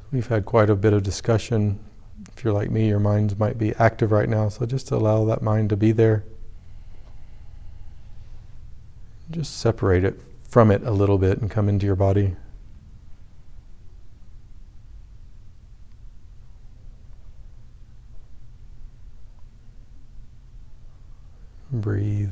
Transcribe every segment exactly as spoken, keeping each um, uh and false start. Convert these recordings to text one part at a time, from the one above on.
We've had quite a bit of discussion. If you're like me, your mind might be active right now, so just allow that mind to be there. Just separate it from it a little bit and come into your body. Breathe.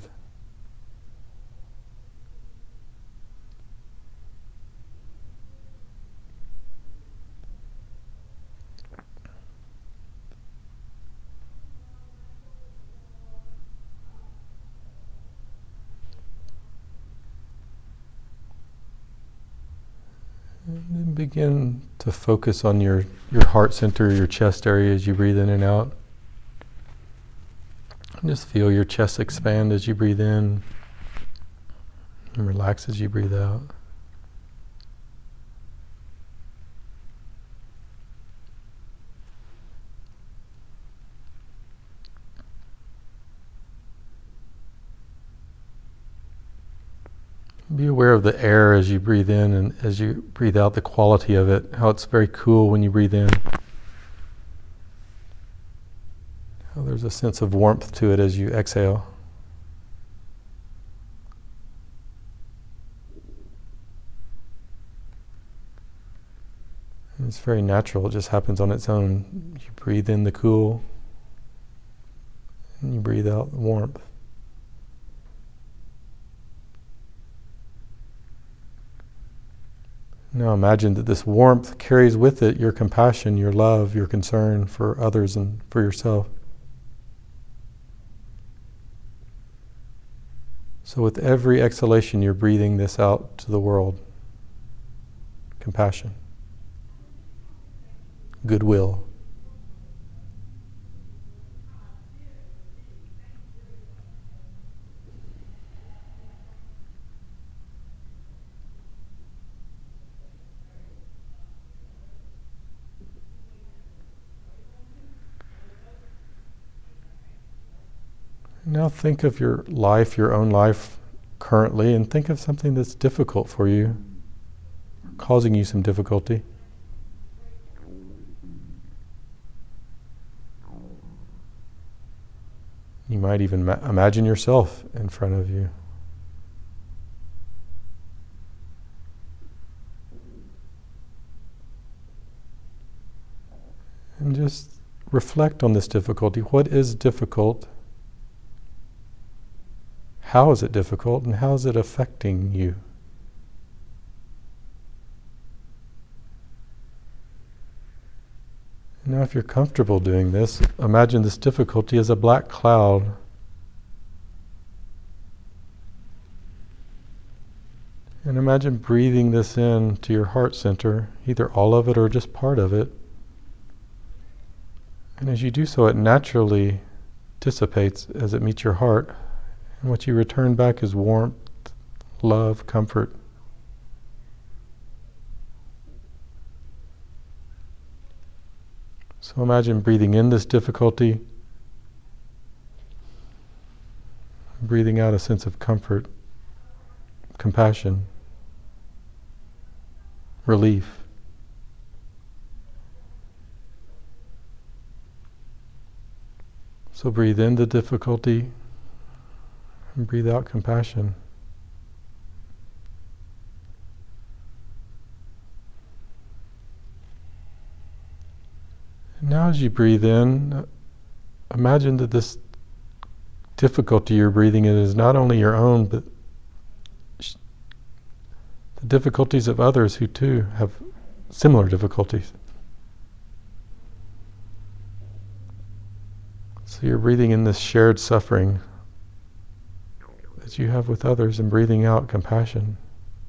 And then begin to focus on your, your heart center, your chest area as you breathe in and out. And just feel your chest expand as you breathe in and relax as you breathe out. Be aware of the air as you breathe in and as you breathe out, the quality of it, how it's very cool when you breathe in. How there's a sense of warmth to it as you exhale. And it's very natural, it just happens on its own. You breathe in the cool and you breathe out the warmth. Now imagine that this warmth carries with it your compassion, your love, your concern for others and for yourself. So with every exhalation, you're breathing this out to the world. Compassion. Goodwill. Now think of your life, your own life currently, and think of something that's difficult for you, causing you some difficulty. You might even ma- imagine yourself in front of you. And just reflect on this difficulty. What is difficult? How is it difficult, and how is it affecting you? Now, if you're comfortable doing this, imagine this difficulty as a black cloud. And imagine breathing this in to your heart center, either all of it or just part of it. And as you do so, it naturally dissipates as it meets your heart. And what you return back is warmth, love, comfort. So imagine breathing in this difficulty, breathing out a sense of comfort, compassion, relief. So breathe in the difficulty and breathe out compassion. And now as you breathe in, imagine that this difficulty you're breathing in is not only your own, but the difficulties of others who too have similar difficulties. So you're breathing in this shared suffering that you have with others and breathing out compassion.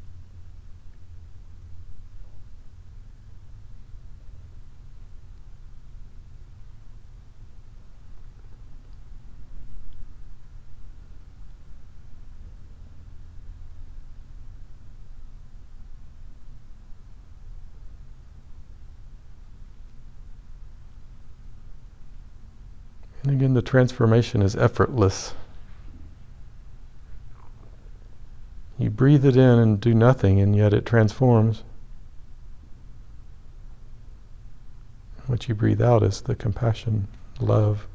And again, the transformation is effortless. You breathe it in and do nothing, and yet it transforms. What you breathe out is the compassion, love.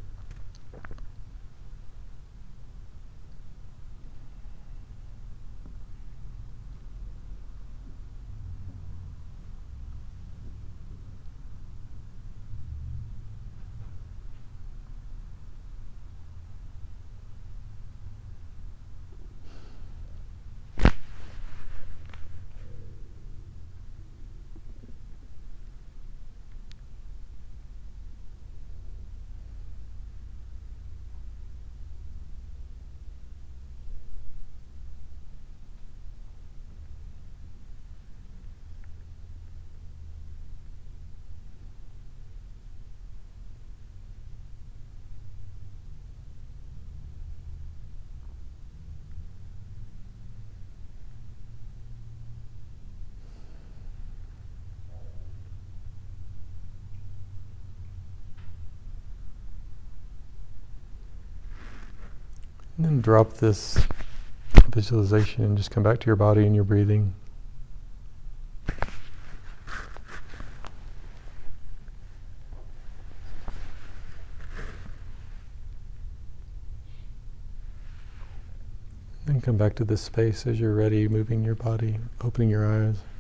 And then drop this visualization and just come back to your body and your breathing. Then come back to this space as you're ready, moving your body, opening your eyes.